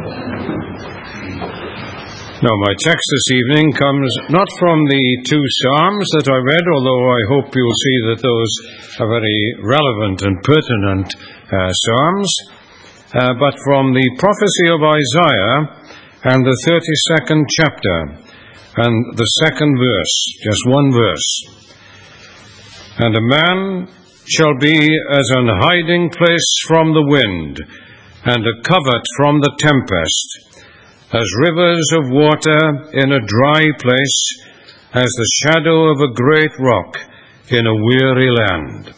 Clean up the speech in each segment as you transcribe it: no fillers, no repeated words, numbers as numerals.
Now, my text this evening comes not from the two Psalms that I read, although I hope you'll see that those are very relevant and pertinent Psalms, but from the prophecy of Isaiah and the 32nd chapter and the second verse, just one verse. And a man shall be as an hiding place from the wind, and a covert from the tempest, as rivers of water in a dry place, as the shadow of a great rock in a weary land.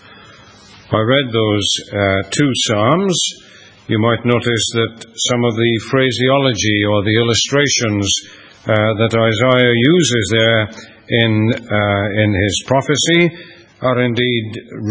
I read those two Psalms. You might notice that some of the phraseology or the illustrations that Isaiah uses there in his prophecy are indeed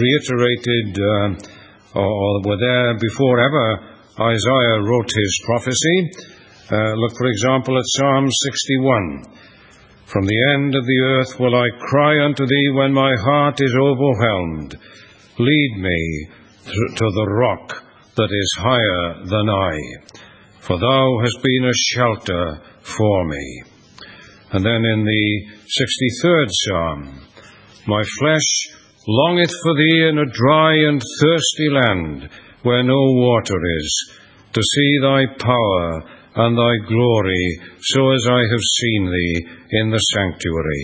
reiterated or were there before ever Isaiah wrote his prophecy. Look, for example, at Psalm 61. From the end of the earth will I cry unto thee when my heart is overwhelmed. Lead me to the rock that is higher than I, for thou hast been a shelter for me. And then in the 63rd Psalm, my flesh longeth for thee in a dry and thirsty land, where no water is, to see thy power and thy glory, so as I have seen thee in the sanctuary.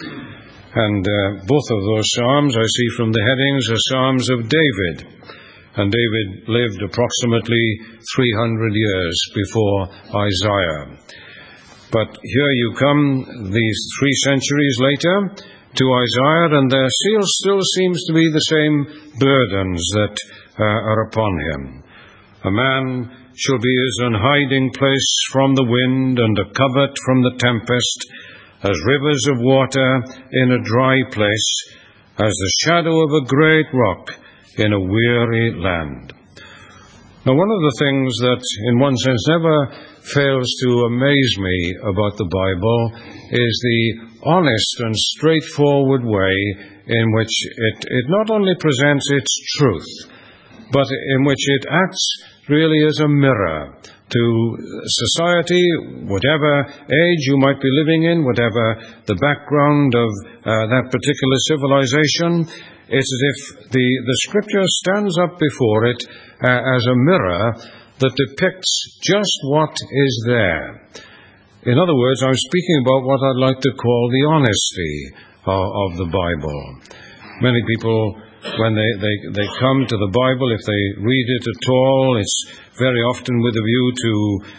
And both of those Psalms, I see from the headings, are Psalms of David. And David lived approximately 300 years before Isaiah. But here you come, these 3 centuries later, to Isaiah, and there still seems to be the same burdens that are upon him. A man shall be as an hiding place from the wind, and a covert from the tempest, as rivers of water in a dry place, as the shadow of a great rock in a weary land. Now, one of the things that, in one sense, never fails to amaze me about the Bible is the honest and straightforward way in which it not only presents its truth, but in which it acts really as a mirror to society, whatever age you might be living in, whatever the background of that particular civilization. It's as if the Scripture stands up before it as a mirror that depicts just what is there. In other words, I'm speaking about what I'd like to call the honesty of the Bible. Many people, when they come to the Bible, if they read it at all, it's very often with a view to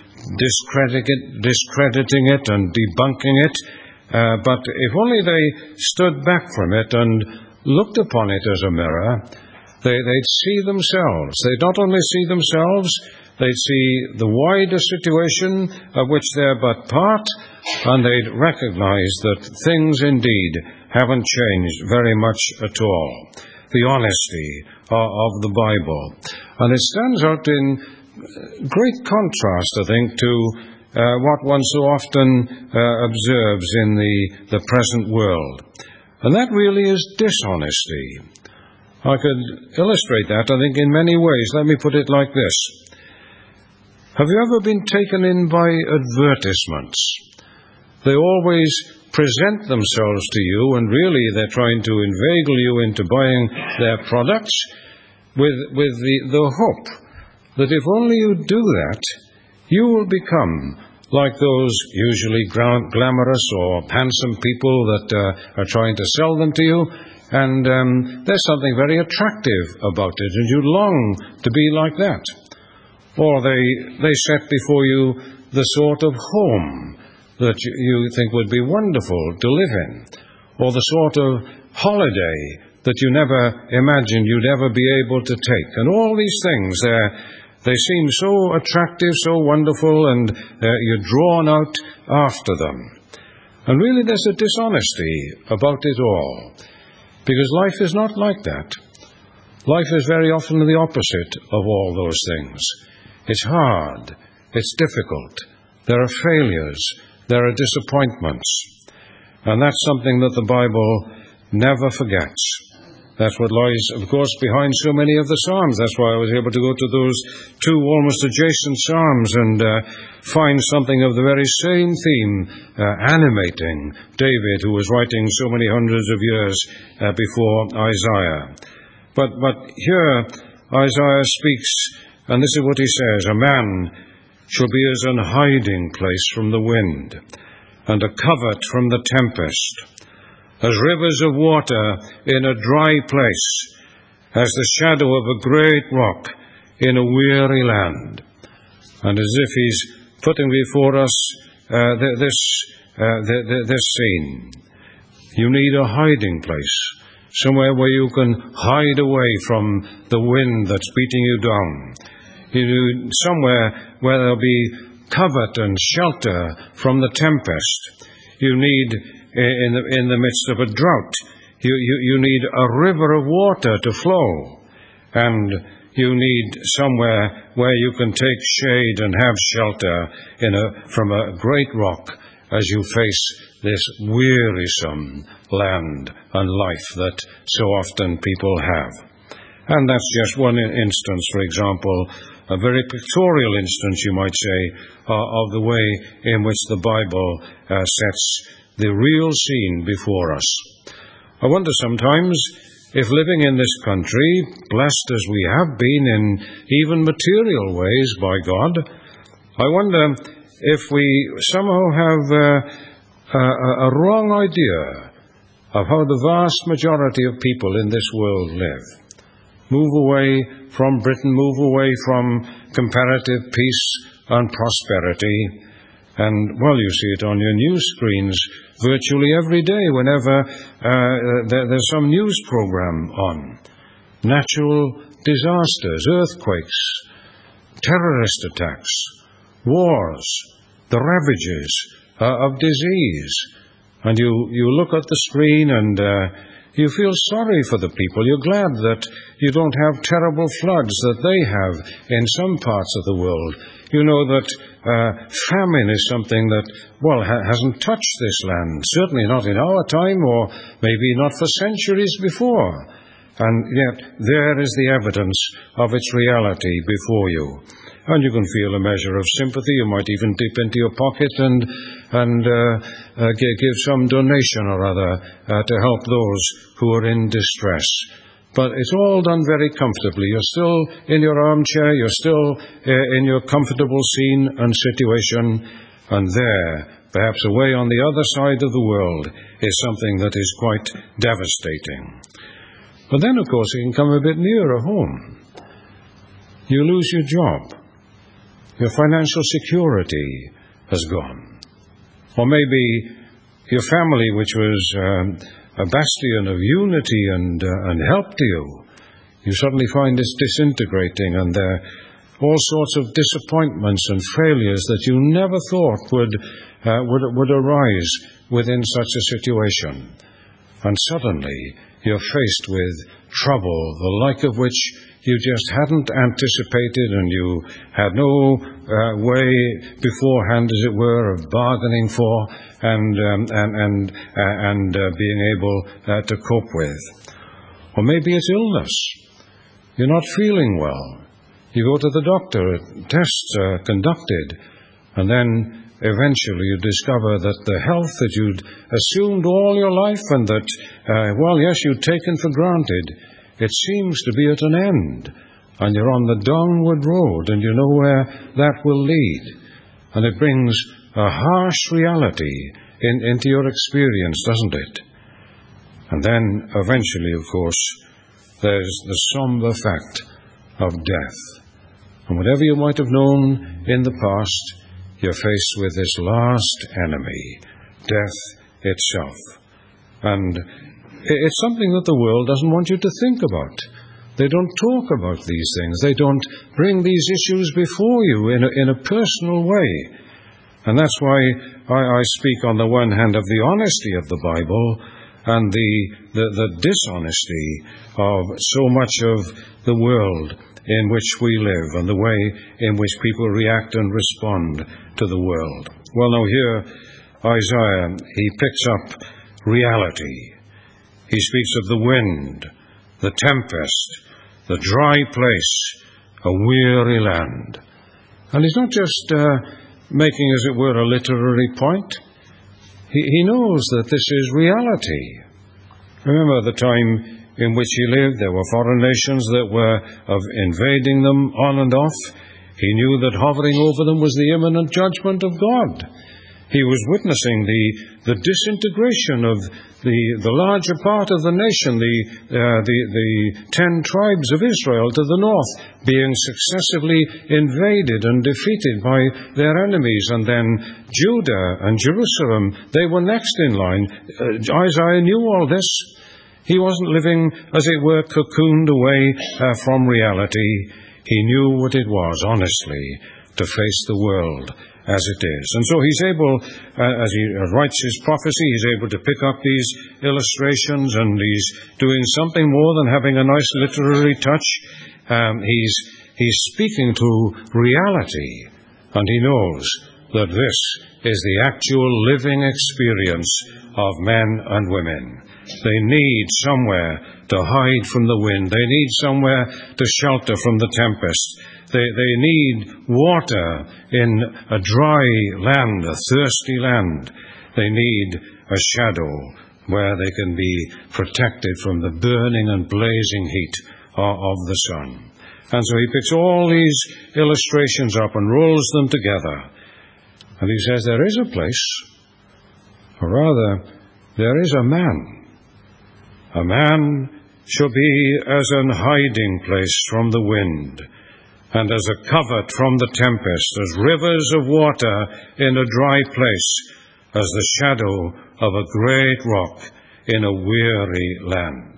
discrediting it and debunking it. But if only they stood back from it and looked upon it as a mirror, they'd see themselves. They'd not only see themselves, they'd see the wider situation of which they're but part, and they'd recognize that things indeed haven't changed very much at all. The honesty of the Bible. And it stands out in great contrast, I think, to what one so often observes in the present world. And that really is dishonesty. I could illustrate that, I think, in many ways. Let me put it like this. Have you ever been taken in by advertisements? They always present themselves to you, and really they're trying to inveigle you into buying their products with the hope that if only you do that, you will become like those usually glamorous or handsome people that are trying to sell them to you, and there's something very attractive about it, and you long to be like that. Or they set before you the sort of home that you think would be wonderful to live in, or the sort of holiday that you never imagined you'd ever be able to take. And all these things, they seem so attractive, so wonderful, and you're drawn out after them. And really there's a dishonesty about it all, because life is not like that. Life is very often the opposite of all those things. It's hard, it's difficult, there are failures, there are disappointments. And that's something that the Bible never forgets. That's what lies, of course, behind so many of the Psalms. That's why I was able to go to those two almost adjacent Psalms and find something of the very same theme animating David, who was writing so many hundreds of years before Isaiah. But here Isaiah speaks, and this is what he says: a man shall be as an hiding place from the wind, and a covert from the tempest, as rivers of water in a dry place, as the shadow of a great rock in a weary land. And as if he's putting before us this scene. You need a hiding place, somewhere where you can hide away from the wind that's beating you down. You need somewhere where there'll be covert and shelter from the tempest. You need, in the midst of a drought, you need a river of water to flow, and you need somewhere where you can take shade and have shelter from a great rock as you face this wearisome land and life that so often people have. And that's just one instance, for example, a very pictorial instance, you might say, of the way in which the Bible sets the real scene before us. I wonder sometimes if living in this country, blessed as we have been in even material ways by God, I wonder if we somehow have a wrong idea of how the vast majority of people in this world live. Move away from Britain, move away from comparative peace and prosperity. And, well, you see it on your news screens virtually every day whenever there's some news program on. Natural disasters, earthquakes, terrorist attacks, wars, the ravages of disease. And you look at the screen and you feel sorry for the people. You're glad that you don't have terrible floods that they have in some parts of the world. You know that famine is something that, well, hasn't touched this land, certainly not in our time, or maybe not for centuries before. And yet there is the evidence of its reality before you. And you can feel a measure of sympathy. You might even dip into your pocket and give some donation or other to help those who are in distress. But it's all done very comfortably. You're still in your armchair, you're still in your comfortable scene and situation, and there, perhaps away on the other side of the world, is something that is quite devastating. But then, of course, you can come a bit nearer home. You lose your job. Your financial security has gone. Or maybe your family, which was a bastion of unity and help to you, you suddenly find it's disintegrating, and there are all sorts of disappointments and failures that you never thought would arise within such a situation. And suddenly you're faced with trouble, the like of which you just hadn't anticipated, and you had no way beforehand, as it were, of bargaining for and being able to cope with. Or maybe it's illness. You're not feeling well. You go to the doctor, tests are conducted, and then eventually you discover that the health that you'd assumed all your life and that, well, yes, you'd taken for granted, it seems to be at an end, and you're on the downward road, and you know where that will lead. And it brings a harsh reality into your experience, doesn't it? And then, eventually, of course, there's the somber fact of death. And whatever you might have known in the past, you're faced with this last enemy, death itself. And it's something that the world doesn't want you to think about. They don't talk about these things. They don't bring these issues before you in a personal way. And that's why I speak on the one hand of the honesty of the Bible and the dishonesty of so much of the world in which we live and the way in which people react and respond to the world. Well, now here, Isaiah, he picks up reality. He speaks of the wind the tempest, the dry place, a weary land. And he's not just making, as it were, a literary point. He knows that this is reality. Remember the time in which he lived, there were foreign nations that were invading them on and off. He knew that hovering over them was the imminent judgment of God. He was witnessing the disintegration of the larger part of the nation, the 10 tribes of Israel to the north, being successively invaded and defeated by their enemies. And then Judah and Jerusalem, they were next in line. Isaiah knew all this. He wasn't living, as it were, cocooned away from reality. He knew what it was, honestly, to face the world as it is. And so he's able, as he writes his prophecy, he's able to pick up these illustrations, and he's doing something more than having a nice literary touch. He's speaking to reality, and he knows that this is the actual living experience of men and women. They need somewhere to hide from the wind. They need somewhere to shelter from the tempest. They need water in a dry land, a thirsty land. They need a shadow where they can be protected from the burning and blazing heat of the sun. And so he picks all these illustrations up and rolls them together. And he says there is a place, or rather, there is a man. A man shall be as an hiding place from the wind, and as a covert from the tempest, as rivers of water in a dry place, as the shadow of a great rock in a weary land.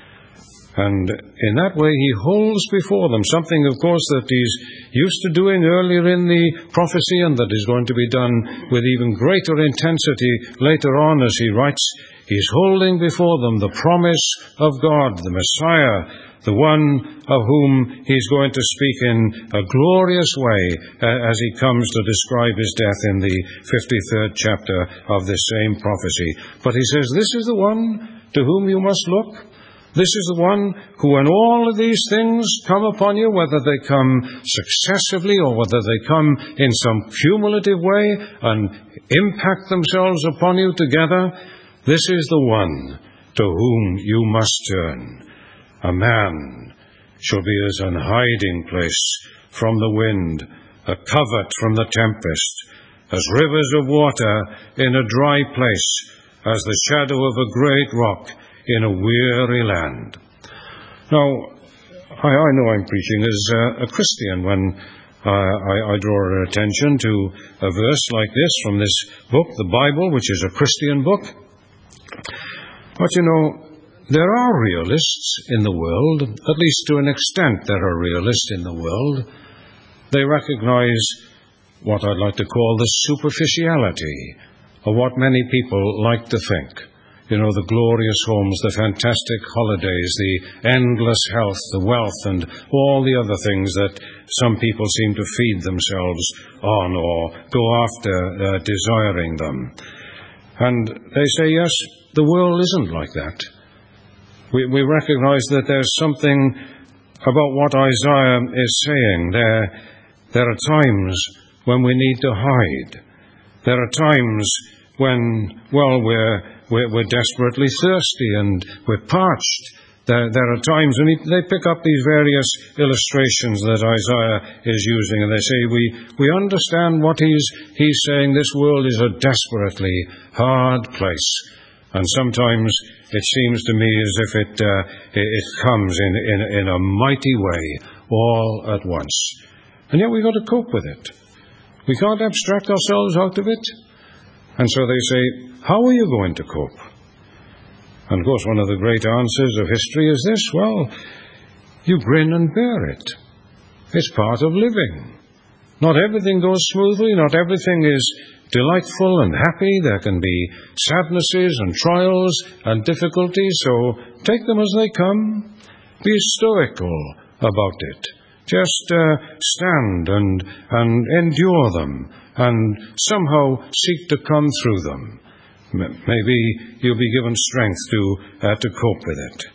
And in that way he holds before them something, of course, that he's used to doing earlier in the prophecy, and that is going to be done with even greater intensity later on as he writes. He's holding before them the promise of God, the Messiah, the one of whom he's going to speak in a glorious way as he comes to describe his death in the 53rd chapter of this same prophecy. But he says, this is the one to whom you must look. This is the one who, when all of these things come upon you, whether they come successively or whether they come in some cumulative way and impact themselves upon you together, this is the one to whom you must turn. A man shall be as an hiding place from the wind, a covert from the tempest, as rivers of water in a dry place, as the shadow of a great rock in a weary land. Now, I know I'm preaching as a Christian when I draw attention to a verse like this from this book, the Bible, which is a Christian book. But you know, there are realists in the world, at least to an extent there are realists in the world. They recognize what I'd like to call the superficiality of what many people like to think. You know, the glorious homes, the fantastic holidays, the endless health, the wealth, and all the other things that some people seem to feed themselves on or go after desiring them. And they say, yes, the world isn't like that. We recognize that there's something about what Isaiah is saying. There are times when we need to hide. There are times when, well, we're desperately thirsty and we're parched. There are times, and they pick up these various illustrations that Isaiah is using, and they say, we understand what he's saying. This world is a desperately hard place. And sometimes it seems to me as if it comes in a mighty way all at once. And yet we've got to cope with it. We can't abstract ourselves out of it. And so they say, how are you going to cope? And of course, one of the great answers of history is this: well, you grin and bear it. It's part of living. Not everything goes smoothly, not everything is delightful and happy. There can be sadnesses and trials and difficulties, so take them as they come. Be stoical about it. Just stand and endure them and somehow seek to come through them. Maybe you'll be given strength to cope with it.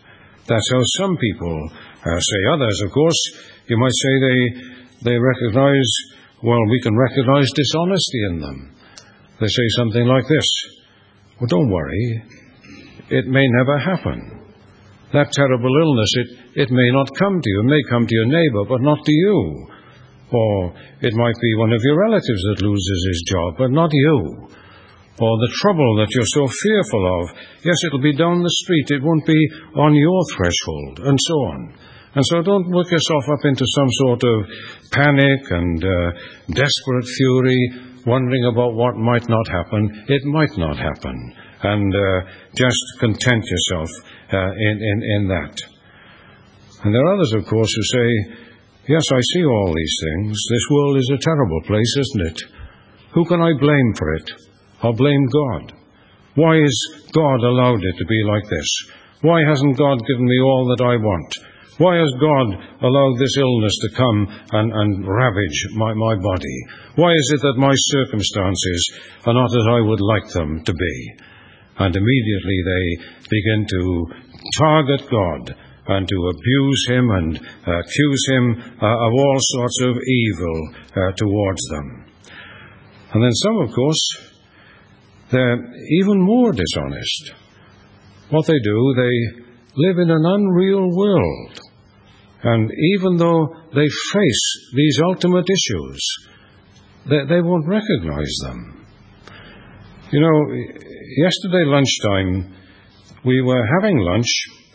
That's how some people say. Others, of course, you might say they recognize, well, we can recognize dishonesty in them. They say something like this: well, don't worry, it may never happen. That terrible illness, it may not come to you. It may come to your neighbor, but not to you. Or it might be one of your relatives that loses his job, but not you. Or the trouble that you're so fearful of, yes, it'll be down the street. It won't be on your threshold, and so on. And so don't work yourself up into some sort of panic and desperate fury, wondering about what might not happen. It might not happen. And just content yourself in that. And there are others, of course, who say, yes, I see all these things. This world is a terrible place, isn't it? Who can I blame for it? I'll blame God. Why is God allowed it to be like this? Why hasn't God given me all that I want? Why has God allowed this illness to come and ravage my body? Why is it that my circumstances are not as I would like them to be? And immediately they begin to target God and to abuse him and accuse him of all sorts of evil towards them. And then some, of course, they're even more dishonest. What they do, they live in an unreal world. And even though they face these ultimate issues, they won't recognize them. You know, yesterday lunchtime, we were having lunch,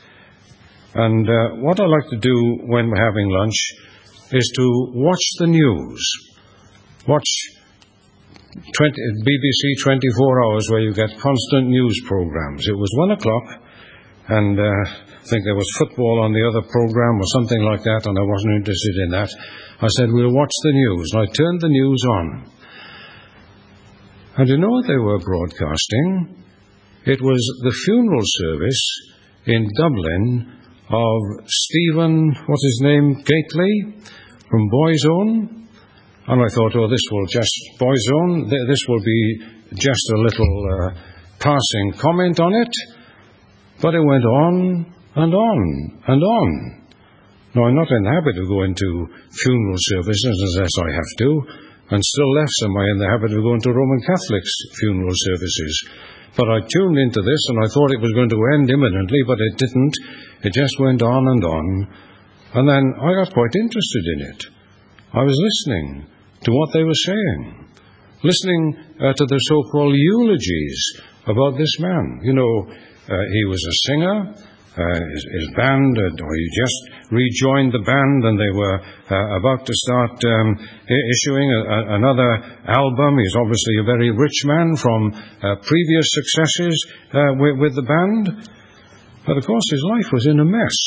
and what I like to do when we're having lunch is to watch the news. Watch BBC 24 Hours, where you get constant news programs. It was 1 o'clock, and I think there was football on the other program or something like that, and I wasn't interested in that. I said, we'll watch the news. And I turned the news on. And you know what they were broadcasting? It was the funeral service in Dublin of Stephen, what's his name, Gately, from Boyzone. And I thought, oh, this will just, Boyzone, this will be just a little passing comment on it. But it went on and on and on. Now, I'm not in the habit of going to funeral services unless I have to, and still less am I in the habit of going to Roman Catholics' funeral services. But I tuned into this, and I thought it was going to end imminently, but it didn't. It just went on and on. And then I got quite interested in it. I was listening to what they were saying, listening to the so-called eulogies about this man. You know, he was a singer. His band, or he just rejoined the band, and they were about to start issuing another album. He's obviously a very rich man from previous successes with the band. But of course his life was in a mess.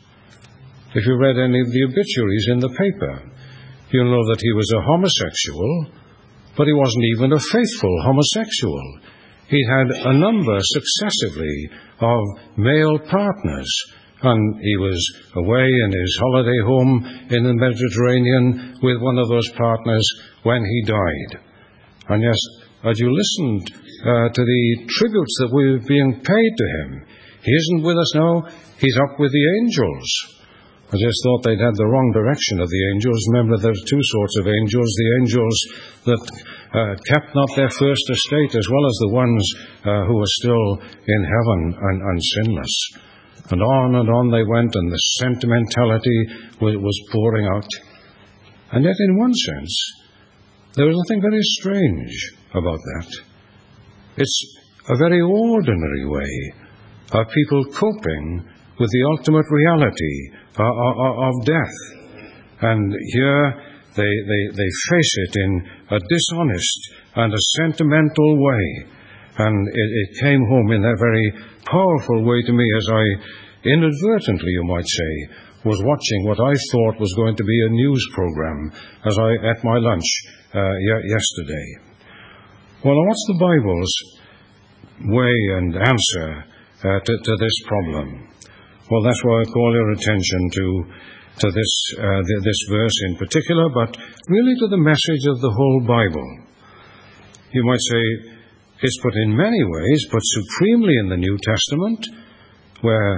If you read any of the obituaries in the paper, you'll know that he was a homosexual, but he wasn't even a faithful homosexual. He had a number successively of male partners, and he was away in his holiday home in the Mediterranean with one of those partners when he died. And yes, as you listened to the tributes that were being paid to him, he isn't with us now, he's up with the angels. I just thought they'd had the wrong direction of the angels. Remember, there's two sorts of angels: the angels that kept not their first estate, as well as the ones who were still in heaven and sinless. And on they went, and the sentimentality was pouring out. And yet, in one sense, there was nothing very strange about that. It's a very ordinary way of people coping with the ultimate reality of death. And here they face it in a dishonest and a sentimental way. And it came home in that very powerful way to me as I inadvertently, you might say, was watching what I thought was going to be a news program as I ate my lunch yesterday. Well, what's the Bible's way and answer to this problem? Well, that's why I call your attention to this verse in particular, but really to the message of the whole Bible. You might say it's put in many ways, but supremely in the New Testament, where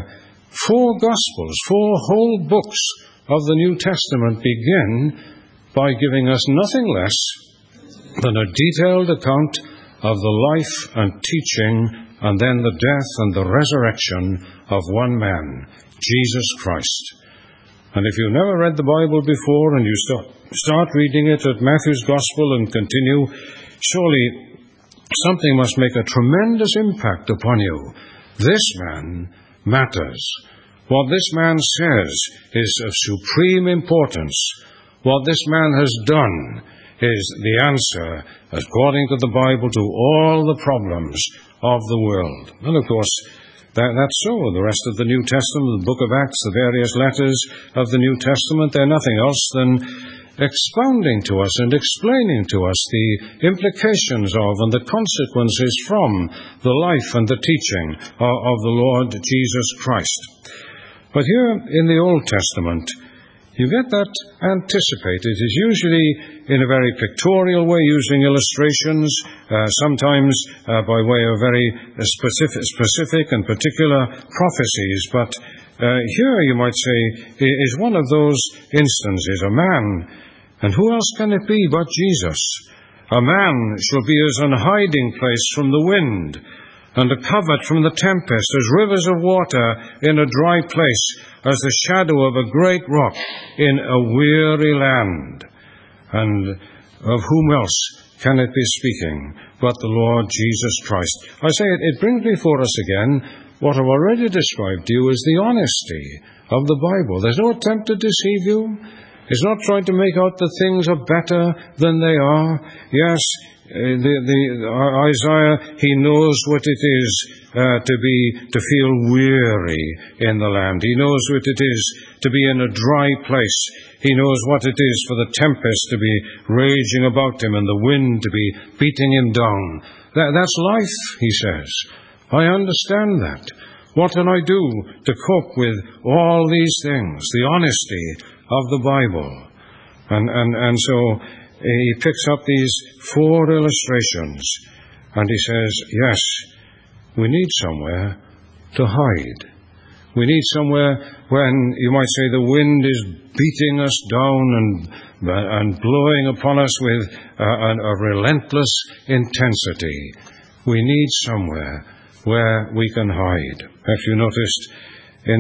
4 Gospels, 4 whole books of the New Testament begin by giving us nothing less than a detailed account of the life and teaching and then the death and the resurrection of one man, Jesus Christ. And if you've never read the Bible before and you start reading it at Matthew's Gospel and continue, surely something must make a tremendous impact upon you. This man matters. What this man says is of supreme importance. What this man has done is the answer, according to the Bible, to all the problems of the world. And of course, that's so. The rest of the New Testament, the book of Acts, the various letters of the New Testament, they're nothing else than expounding to us and explaining to us the implications of and the consequences from the life and the teaching of the Lord Jesus Christ. But here in the Old Testament, you get that anticipated. It is usually in a very pictorial way, using illustrations, sometimes by way of very specific and particular prophecies. But here, you might say, is one of those instances. A man, and who else can it be but Jesus? A man shall be as an hiding place from the wind, and a covert from the tempest, as rivers of water in a dry place, as the shadow of a great rock in a weary land. And of whom else can it be speaking but the Lord Jesus Christ? I say it brings before us again what I've already described to you as the honesty of the Bible. There's no attempt to deceive you. It's not trying to make out that things are better than they are. Yes, Isaiah, he knows what it is to feel weary in the land. He knows what it is to be in a dry place. He knows what it is for the tempest to be raging about him and the wind to be beating him down. That's life, he says. I understand that. What can I do to cope with all these things? The honesty of the Bible. And so he picks up these 4 illustrations and he says, yes, we need somewhere to hide. We need somewhere when, you might say, the wind is beating us down and blowing upon us with a relentless intensity. We need somewhere where we can hide. If you noticed in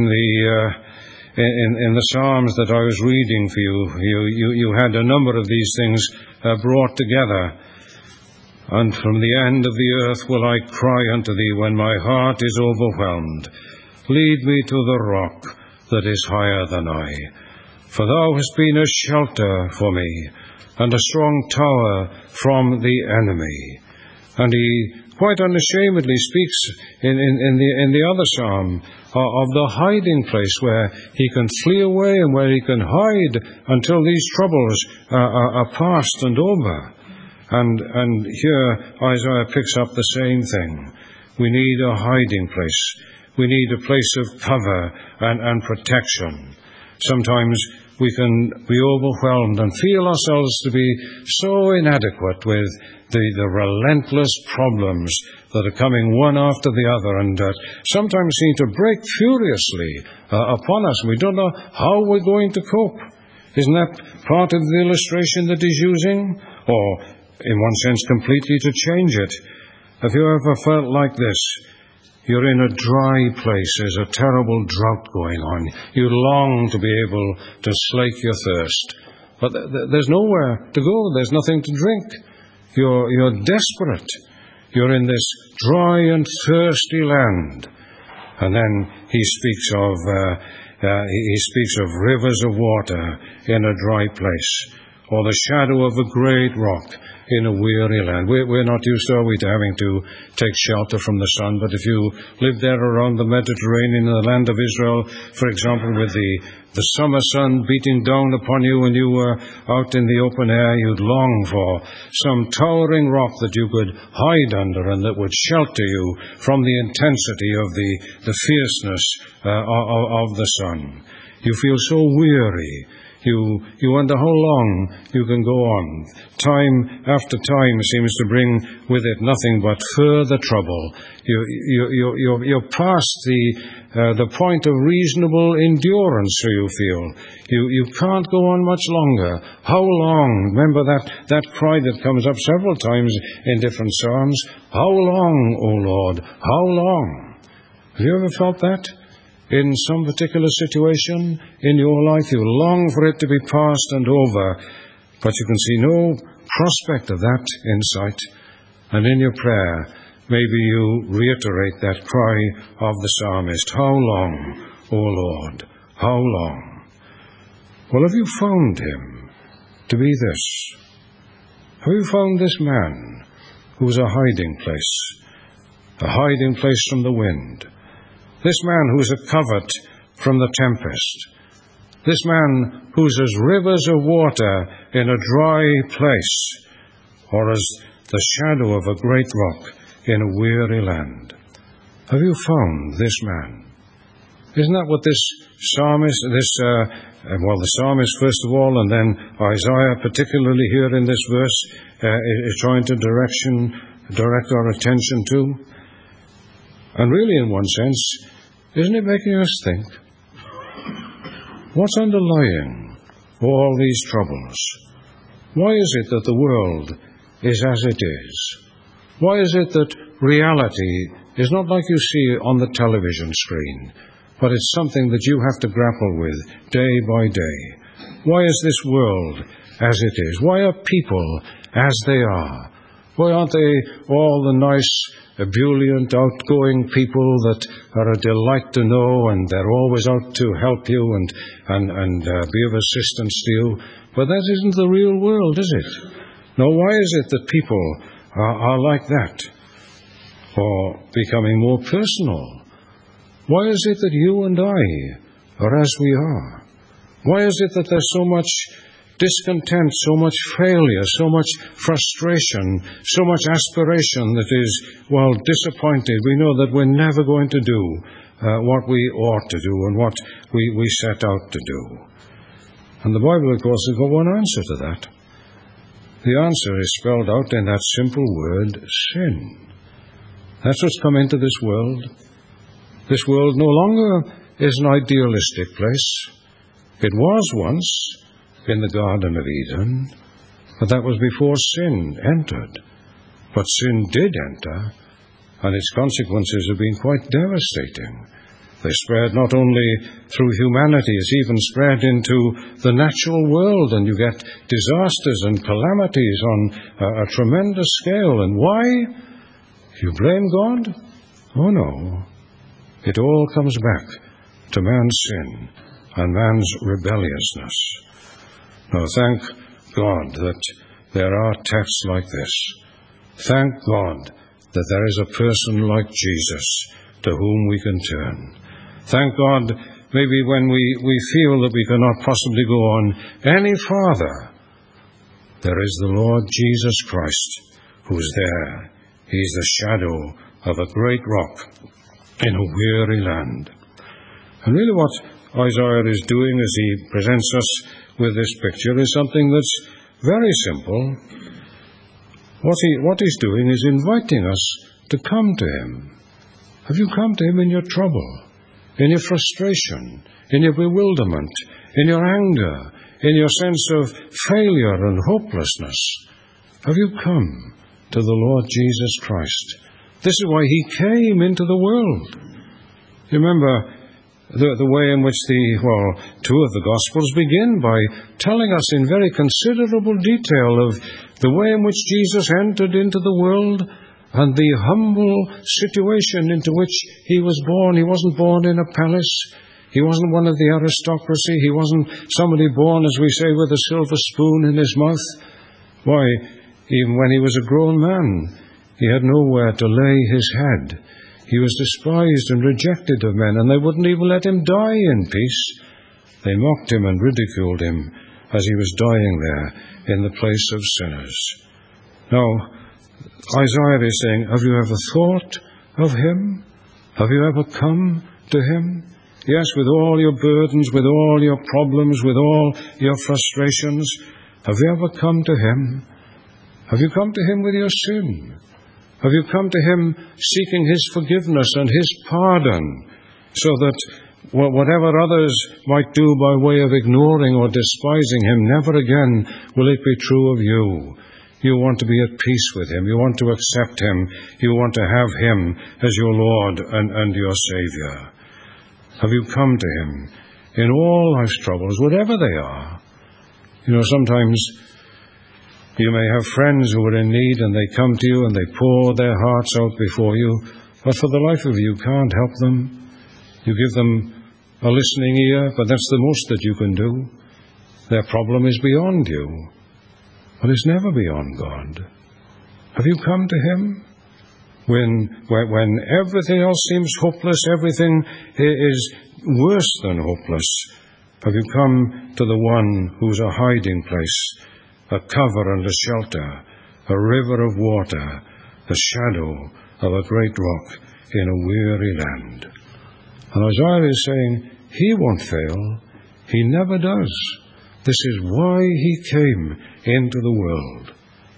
the Psalms that I was reading for you had a number of these things brought together. And from the end of the earth will I cry unto thee when my heart is overwhelmed. Lead me to the rock that is higher than I. For thou hast been a shelter for me, and a strong tower from the enemy. And he quite unashamedly speaks in the other psalm of the hiding place where he can flee away and where he can hide until these troubles are past and over. And here Isaiah picks up the same thing. We need a hiding place. We need a place of cover and protection. Sometimes we can be overwhelmed and feel ourselves to be so inadequate with the relentless problems that are coming one after the other and sometimes seem to break furiously upon us. We don't know how we're going to cope. Isn't that part of the illustration that he's using? Or, in one sense, completely to change it. Have you ever felt like this? You're in a dry place. There's a terrible drought going on. You long to be able to slake your thirst. But there's nowhere to go. There's nothing to drink. You're desperate. You're in this dry and thirsty land. And then he speaks of rivers of water in a dry place, or the shadow of a great rock in a weary land. We're not used, are we, to having to take shelter from the sun, but if you lived there around the Mediterranean, in the land of Israel, for example, with the summer sun beating down upon you and you were out in the open air, you'd long for some towering rock that you could hide under and that would shelter you from the intensity of the fierceness of the sun. You feel so weary. You wonder how long you can go on. Time after time seems to bring with it nothing but further trouble. You're past the point of reasonable endurance, so you feel. You can't go on much longer. How long? Remember that cry that comes up several times in different psalms. How long, O Lord? How long? Have you ever felt that? In some particular situation in your life, you long for it to be past and over, but you can see no prospect of that in sight. And in your prayer, maybe you reiterate that cry of the psalmist, how long, O Lord, how long? Well, have you found him to be this? Have you found this man who's a hiding place from the wind? This man who's a covert from the tempest. This man who's as rivers of water in a dry place, or as the shadow of a great rock in a weary land. Have you found this man? Isn't that what this psalmist, the psalmist first of all, and then Isaiah particularly here in this verse, is trying to direct our attention to? And really, in one sense, isn't it making us think? What's underlying all these troubles? Why is it that the world is as it is? Why is it that reality is not like you see on the television screen, but it's something that you have to grapple with day by day? Why is this world as it is? Why are people as they are? Why aren't they all the nice, ebullient, outgoing people that are a delight to know, and they're always out to help you and be of assistance to you? But that isn't the real world, is it? No, why is it that people are like that? Or becoming more personal? Why is it that you and I are as we are? Why is it that there's so much discontent, so much failure, so much frustration, so much aspiration that is, disappointed? We know that we're never going to do what we ought to do and what we set out to do. And the Bible, of course, has got one answer to that. The answer is spelled out in that simple word, sin. That's what's come into this world. This world no longer is an idealistic place. It was once in the Garden of Eden, but that was before sin entered. But sin did enter, and its consequences have been quite devastating. They spread not only through humanity, it's even spread into the natural world, and you get disasters and calamities on a tremendous scale. And why? You blame God? Oh no. It all comes back to man's sin and man's rebelliousness. Now, thank God that there are texts like this. Thank God that there is a person like Jesus to whom we can turn. Thank God, maybe when we feel that we cannot possibly go on any farther, there is the Lord Jesus Christ who's there. He's the shadow of a great rock in a weary land. And really what Isaiah is doing as he presents us with this picture is something that's very simple. What he's doing is inviting us to come to him. Have you come to him in your trouble, in your frustration, in your bewilderment, in your anger, in your sense of failure and hopelessness? Have you come to the Lord Jesus Christ? This is why he came into the world. You remember the way in which two of the Gospels begin by telling us in very considerable detail of the way in which Jesus entered into the world and the humble situation into which he was born. He wasn't born in a palace. He wasn't one of the aristocracy. He wasn't somebody born, as we say, with a silver spoon in his mouth. Why, even when he was a grown man, he had nowhere to lay his head. He was despised and rejected of men, and they wouldn't even let him die in peace. They mocked him and ridiculed him as he was dying there in the place of sinners. Now, Isaiah is saying, have you ever thought of him? Have you ever come to him? Yes, with all your burdens, with all your problems, with all your frustrations, have you ever come to Him? Have you come to Him with your sin? Have you come to Him seeking His forgiveness and His pardon, so that whatever others might do by way of ignoring or despising Him, never again will it be true of you? You want to be at peace with Him. You want to accept Him. You want to have Him as your Lord and your Savior. Have you come to Him in all life's troubles, whatever they are? Sometimes you may have friends who are in need and they come to you and they pour their hearts out before you, but for the life of you can't help them. You give them a listening ear, but that's the most that you can do. Their problem is beyond you, but it's never beyond God. Have you come to Him? When everything else seems hopeless, everything is worse than hopeless, have you come to the one who's a hiding place, a cover and a shelter, a river of water, the shadow of a great rock in a weary land? And Isaiah is saying, He won't fail. He never does. This is why He came into the world.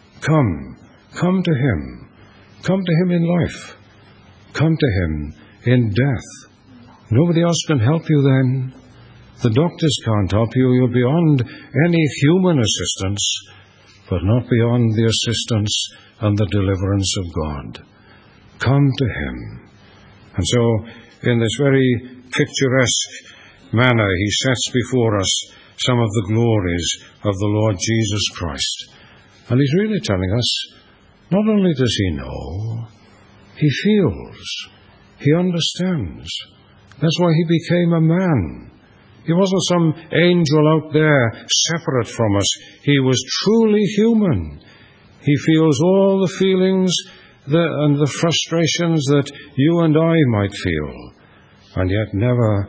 Come to Him. Come to Him in life. Come to Him in death. Nobody else can help you then. The doctors can't help you. You're beyond any human assistance, but not beyond the assistance and the deliverance of God. Come to Him. And so, in this very picturesque manner, He sets before us some of the glories of the Lord Jesus Christ. And He's really telling us, not only does He know, He feels, He understands. That's why He became a man. He wasn't some angel out there separate from us. He was truly human. He feels all the feelings and the frustrations that you and I might feel. And yet never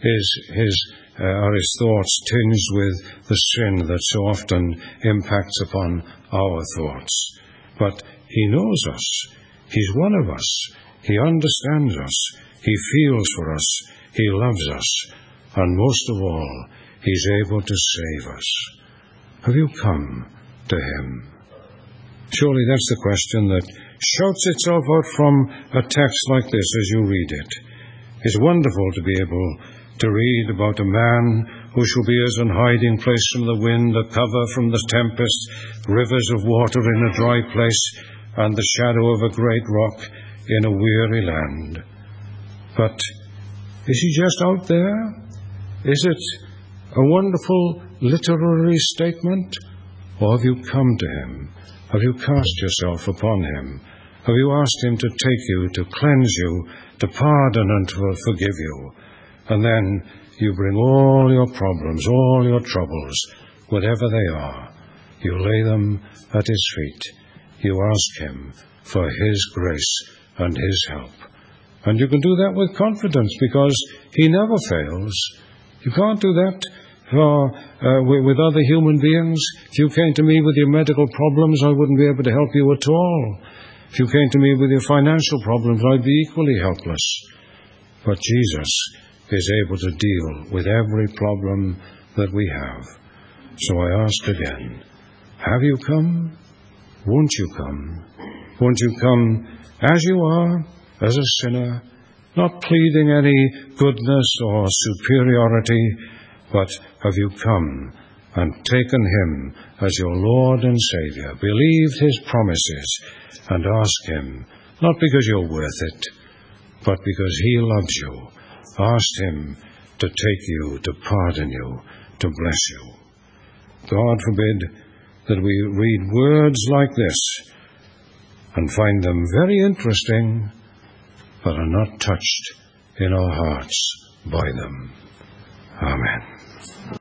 are His thoughts tinged with the sin that so often impacts upon our thoughts. But He knows us. He's one of us. He understands us. He feels for us. He loves us. And most of all, He's able to save us. Have you come to Him? Surely that's the question that shouts itself out from a text like this as you read it. It's wonderful to be able to read about a man who shall be as an hiding place from the wind, a cover from the tempest, rivers of water in a dry place, and the shadow of a great rock in a weary land. But is He just out there? Is it a wonderful literary statement? Or have you come to Him? Have you cast yourself upon Him? Have you asked Him to take you, to cleanse you, to pardon and to forgive you? And then you bring all your problems, all your troubles, whatever they are, you lay them at His feet. You ask Him for His grace and His help. And you can do that with confidence because He never fails. You can't do that with other human beings. If you came to me with your medical problems, I wouldn't be able to help you at all. If you came to me with your financial problems, I'd be equally helpless. But Jesus is able to deal with every problem that we have. So I ask again, have you come? Won't you come? Won't you come as you are, as a sinner, not pleading any goodness or superiority, but have you come and taken Him as your Lord and Savior, believed His promises, and asked Him, not because you're worth it, but because He loves you, asked Him to take you, to pardon you, to bless you. God forbid that we read words like this and find them very interesting, but are not touched in our hearts by them. Amen.